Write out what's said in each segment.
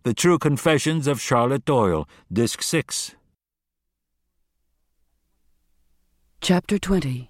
The True Confessions of Charlotte Doyle, Disc 6. Chapter 20.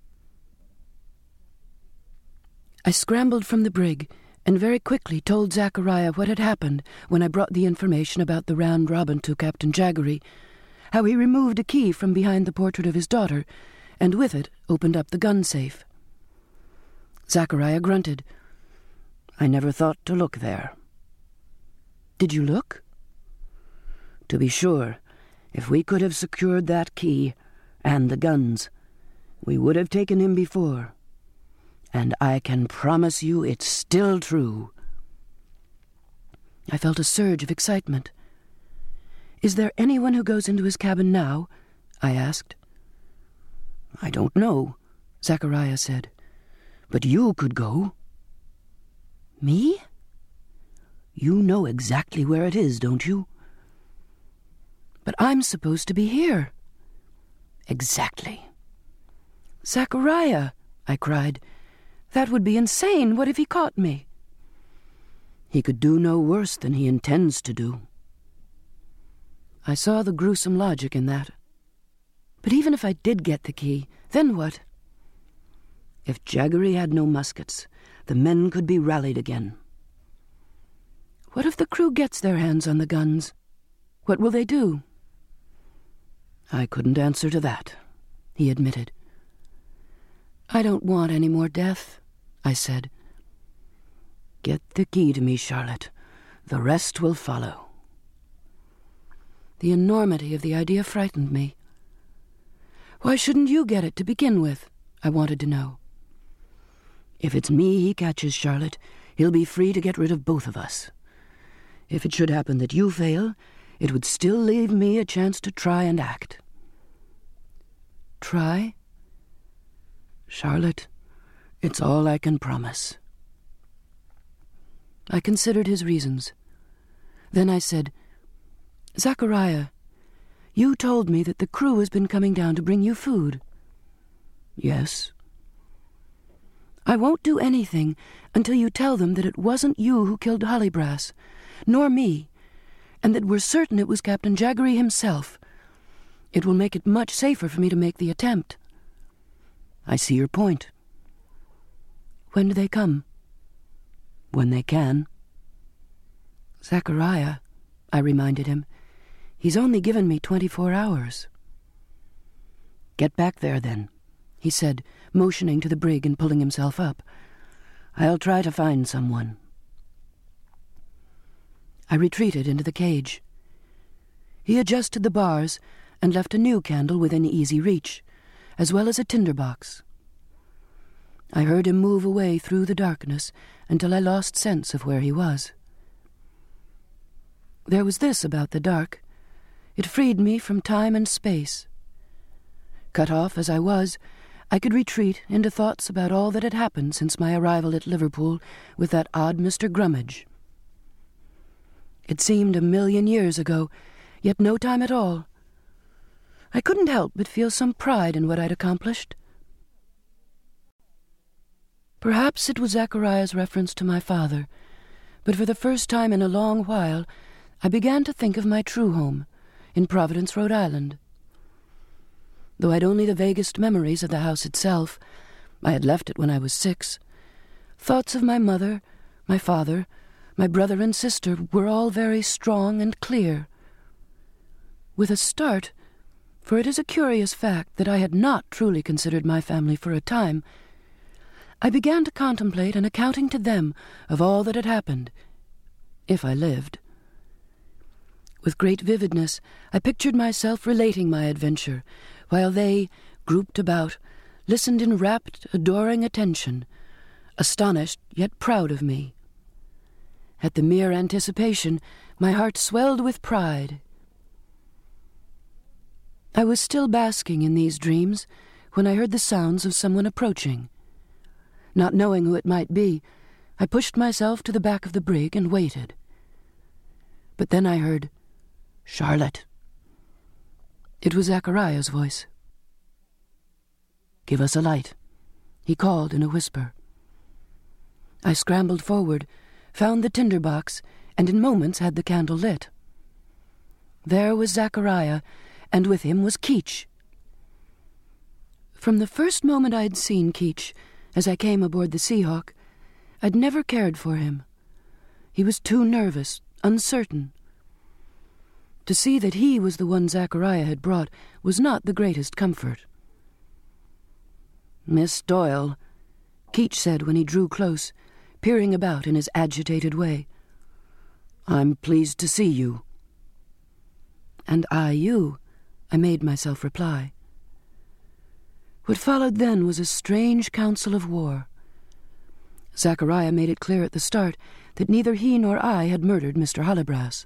I scrambled from the brig and very quickly told Zachariah what had happened when I brought the information about the round robin to Captain Jaggery, how he removed a key from behind the portrait of his daughter, and with it opened up the gun safe. Zachariah grunted. I never thought to look there. Did you look? To be sure, if we could have secured that key and the guns, we would have taken him before. And I can promise you it's still true. I felt a surge of excitement. Is there anyone who goes into his cabin now? I asked. I don't know, Zachariah said. But you could go. Me? You know exactly where it is, don't you? But I'm supposed to be here. Exactly. Zachariah, I cried. That would be insane. What if he caught me? He could do no worse than he intends to do. I saw the gruesome logic in that. But even if I did get the key, then what? If Jaggery had no muskets, the men could be rallied again. What if the crew gets their hands on the guns? What will they do? I couldn't answer to that, he admitted. I don't want any more death, I said. Get the key to me, Charlotte. The rest will follow. The enormity of the idea frightened me. Why shouldn't you get it to begin with? I wanted to know. If it's me he catches, Charlotte, he'll be free to get rid of both of us. If it should happen that you fail, it would still leave me a chance to try and act. Try? Charlotte, it's all I can promise. I considered his reasons. Then I said, Zachariah, you told me that the crew has been coming down to bring you food. Yes. I won't do anything until you tell them that it wasn't you who killed Hollybrass, nor me, and that we're certain it was Captain Jaggery himself. It will make it much safer for me to make the attempt. I see your point. When do they come? When they can. Zachariah, I reminded him, he's only given me 24 hours. Get back there, then, he said, motioning to the brig and pulling himself up. I'll try to find someone. I retreated into the cage. He adjusted the bars and left a new candle within easy reach, as well as a tinderbox. I heard him move away through the darkness until I lost sense of where he was. There was this about the dark. It freed me from time and space. Cut off as I was, I could retreat into thoughts about all that had happened since my arrival at Liverpool with that odd Mr. Grummage. It seemed 1,000,000 years ago, yet no time at all. I couldn't help but feel some pride in what I'd accomplished. Perhaps it was Zachariah's reference to my father, but for the first time in a long while I began to think of my true home, in Providence, Rhode Island. Though I'd only the vaguest memories of the house itself, I had left it when I was 6, thoughts of my mother, my father, my brother and sister were all very strong and clear. With a start, for it is a curious fact that I had not truly considered my family for a time, I began to contemplate an accounting to them of all that had happened, if I lived. With great vividness, I pictured myself relating my adventure, while they, grouped about, listened in rapt, adoring attention, astonished yet proud of me. At the mere anticipation, my heart swelled with pride. I was still basking in these dreams when I heard the sounds of someone approaching. Not knowing who it might be, I pushed myself to the back of the brig and waited. But then I heard, "Charlotte." It was Zachariah's voice. "Give us a light," he called in a whisper. I scrambled forward, found the tinderbox, and in moments had the candle lit. There was Zachariah, and with him was Keech. From the first moment I'd seen Keech, as I came aboard the Seahawk, I'd never cared for him. He was too nervous, uncertain. To see that he was the one Zachariah had brought was not the greatest comfort. "Miss Doyle," Keech said when he drew close, peering about in his agitated way, "I'm pleased to see you." "And I you," I made myself reply. What followed then was a strange council of war. Zachariah made it clear at the start that neither he nor I had murdered Mr. Hallebras.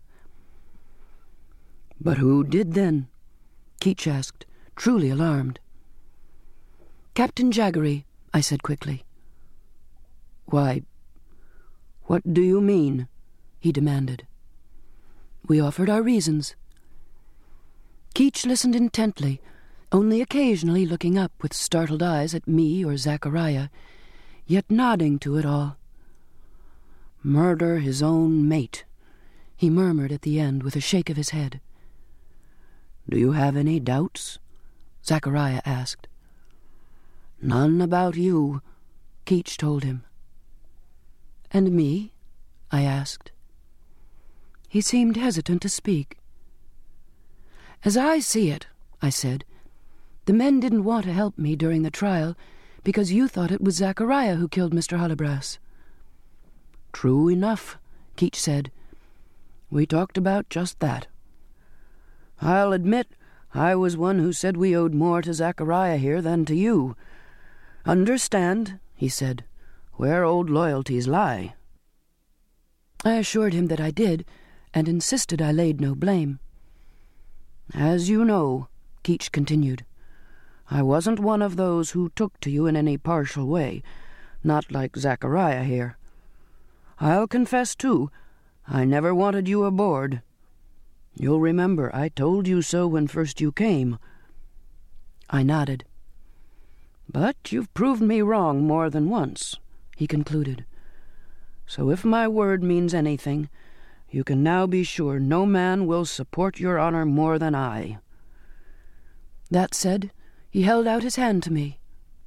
"But who did then?" Keech asked, truly alarmed. "Captain Jaggery," I said quickly. "Why, what do you mean?" he demanded. We offered our reasons. Keech listened intently, only occasionally looking up with startled eyes at me or Zachariah, yet nodding to it all. "Murder his own mate," he murmured at the end with a shake of his head. "Do you have any doubts?" Zachariah asked. "None about you," Keech told him. "And me?" I asked. He seemed hesitant to speak. "As I see it," I said, "the men didn't want to help me during the trial because you thought it was Zachariah who killed Mr. Hallebras." "True enough," Keech said. "We talked about just that. I'll admit I was one who said we owed more to Zachariah here than to you. Understand," he said, "where old loyalties lie." I assured him that I did, and insisted I laid no blame. "As you know," Keech continued, "I wasn't one of those who took to you in any partial way, not like Zachariah here. I'll confess, too, I never wanted you aboard. You'll remember I told you so when first you came." I nodded. "But you've proved me wrong more than once," he concluded. "So if my word means anything, you can now be sure no man will support your honor more than I." That said, he held out his hand to me.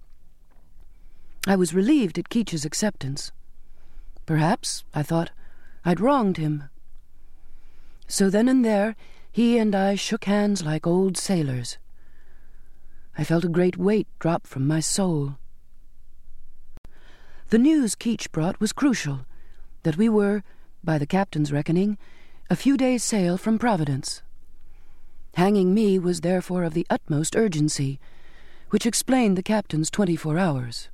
I was relieved at Keech's acceptance. Perhaps, I thought, I'd wronged him. So then and there, he and I shook hands like old sailors. I felt a great weight drop from my soul. The news Keech brought was crucial, that we were, by the captain's reckoning, a few days' sail from Providence. Hanging me was therefore of the utmost urgency, which explained the captain's 24 hours.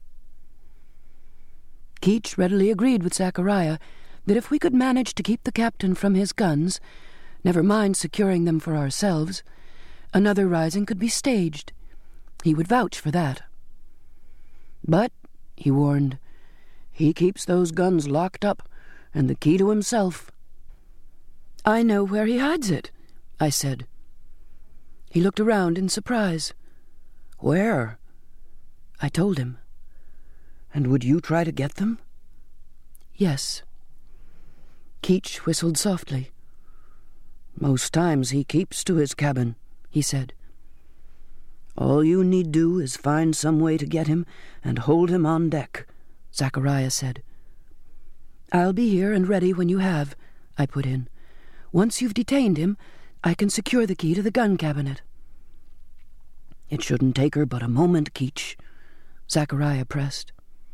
Keech readily agreed with Zachariah that if we could manage to keep the captain from his guns, never mind securing them for ourselves, another rising could be staged. He would vouch for that. "But," he warned, "he keeps those guns locked up, and the key to himself." "I know where he hides it," I said. He looked around in surprise. "Where?" I told him. "And would you try to get them?" "Yes." Keech whistled softly. "Most times he keeps to his cabin," he said. "All you need do is find some way to get him and hold him on deck," Zachariah said. "I'll be here and ready when you have," I put in. "Once you've detained him, I can secure the key to the gun cabinet." "It shouldn't take her but a moment, Keech," Zachariah pressed.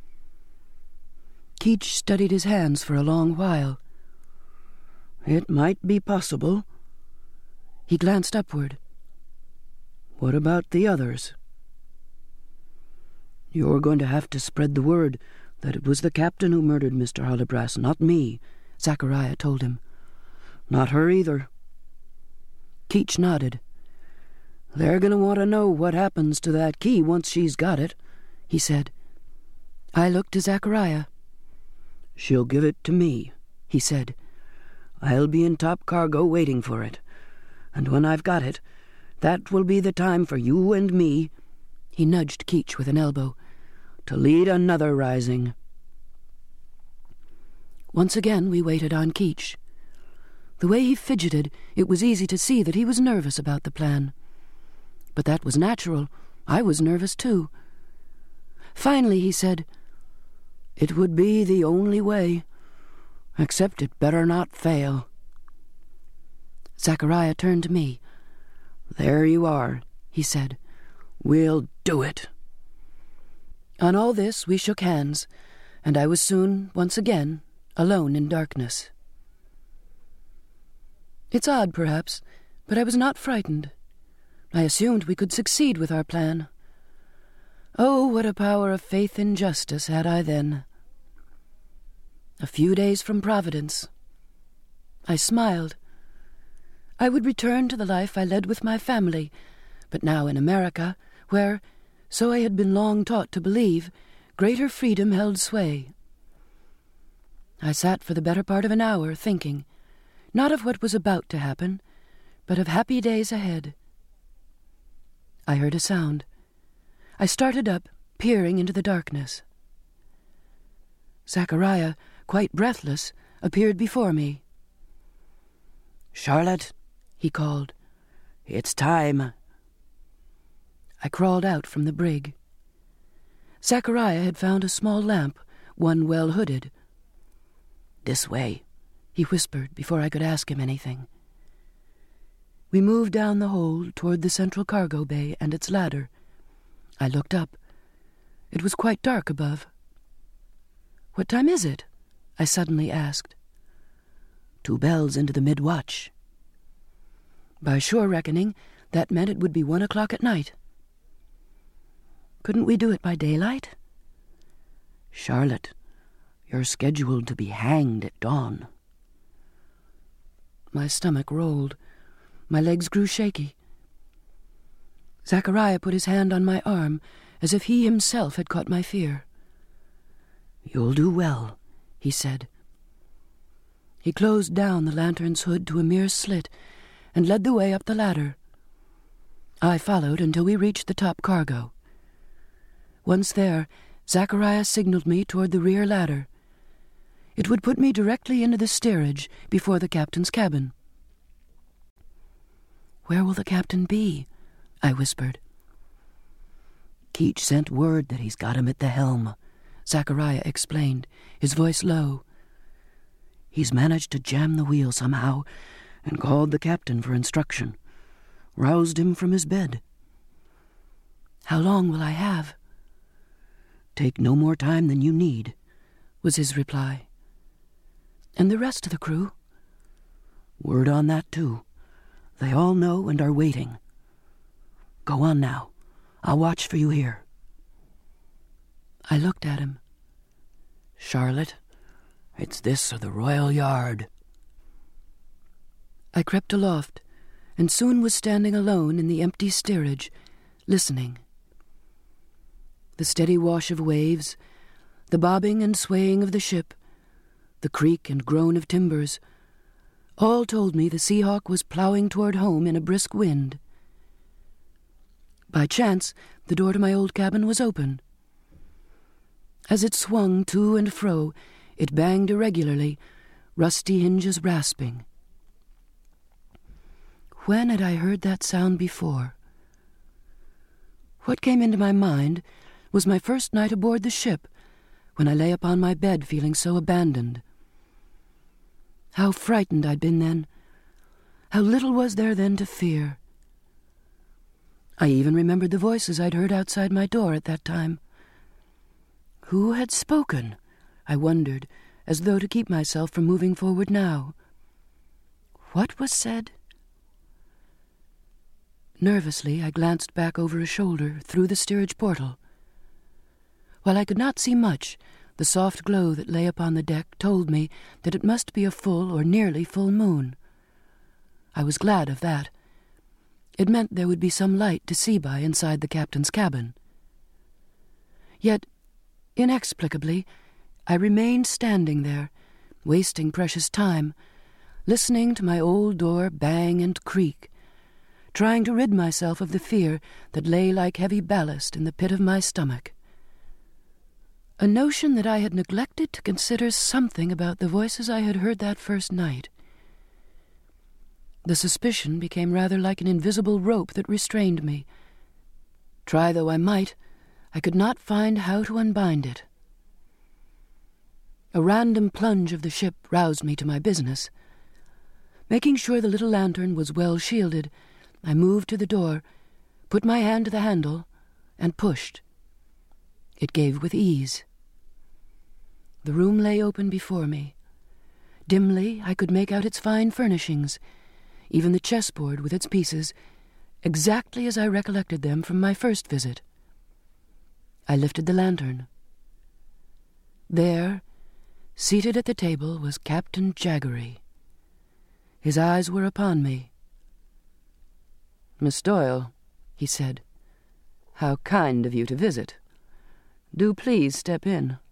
Keech studied his hands for a long while. "It might be possible." He glanced upward. "What about the others?" "You're going to have to spread the word that it was the captain who murdered Mr. Hallebras, not me," Zachariah told him. "Not her either." Keech nodded. "They're going to want to know what happens to that key once she's got it," he said. I looked to Zachariah. "She'll give it to me," he said. "I'll be in top cargo waiting for it. And when I've got it, that will be the time for you and me," he nudged Keech with an elbow, "to lead another rising." Once again we waited on Keech. The way he fidgeted, it was easy to see that he was nervous about the plan. But that was natural. I was nervous too. Finally he said, "It would be the only way, except it better not fail." Zachariah turned to me. "There you are," he said. "We'll do it." On all this we shook hands, and I was soon, once again, alone in darkness. It's odd, perhaps, but I was not frightened. I assumed we could succeed with our plan. Oh, what a power of faith in justice had I then. A few days from Providence. I smiled. I would return to the life I led with my family, but now in America, where, so I had been long taught to believe, greater freedom held sway. I sat for the better part of an hour thinking, not of what was about to happen, but of happy days ahead. I heard a sound. I started up, peering into the darkness. Zachariah, quite breathless, appeared before me. "Charlotte," he called, "it's time." I crawled out from the brig. Zachariah had found a small lamp, one well hooded. "This way," he whispered before I could ask him anything. We moved down the hold toward the central cargo bay and its ladder. I looked up. It was quite dark above. "What time is it?" I suddenly asked. 2 bells into the mid-watch. By shore reckoning, that meant it would be 1 o'clock at night. Couldn't we do it by daylight? "Charlotte, you're scheduled to be hanged at dawn." My stomach rolled. My legs grew shaky. Zachariah put his hand on my arm, as if he himself had caught my fear. "You'll do well," he said. He closed down the lantern's hood to a mere slit and led the way up the ladder. I followed until we reached the top cargo. Once there, Zachariah signaled me toward the rear ladder. It would put me directly into the steerage before the captain's cabin. "Where will the captain be?" I whispered. "Keach sent word that he's got him at the helm," Zachariah explained, his voice low. "He's managed to jam the wheel somehow and called the captain for instruction. Roused him from his bed." "How long will I have?" "Take no more time than you need," was his reply. "And the rest of the crew?" "Word on that, too. They all know and are waiting. Go on now. I'll watch for you here." I looked at him. "Charlotte, it's this or the Royal Yard." I crept aloft, and soon was standing alone in the empty steerage, listening. The steady wash of waves, the bobbing and swaying of the ship, the creak and groan of timbers, all told me the Seahawk was plowing toward home in a brisk wind. By chance, the door to my old cabin was open. As it swung to and fro, it banged irregularly, rusty hinges rasping. When had I heard that sound before? What came into my mind was my first night aboard the ship, when I lay upon my bed feeling so abandoned. How frightened I'd been then. How little was there then to fear. I even remembered the voices I'd heard outside my door at that time. Who had spoken? I wondered, as though to keep myself from moving forward now. What was said? Nervously, I glanced back over a shoulder through the steerage portal. While I could not see much, the soft glow that lay upon the deck told me that it must be a full or nearly full moon. I was glad of that. It meant there would be some light to see by inside the captain's cabin. Yet, inexplicably, I remained standing there, wasting precious time, listening to my old door bang and creak, trying to rid myself of the fear that lay like heavy ballast in the pit of my stomach. A notion that I had neglected to consider something about the voices I had heard that first night. The suspicion became rather like an invisible rope that restrained me. Try though I might, I could not find how to unbind it. A random plunge of the ship roused me to my business. Making sure the little lantern was well shielded, I moved to the door, put my hand to the handle, and pushed. It gave with ease. The room lay open before me. Dimly I could make out its fine furnishings, even the chessboard with its pieces, exactly as I recollected them from my first visit. I lifted the lantern. There, seated at the table, was Captain Jaggery. His eyes were upon me. "Miss Doyle," he said, "how kind of you to visit. Do please step in."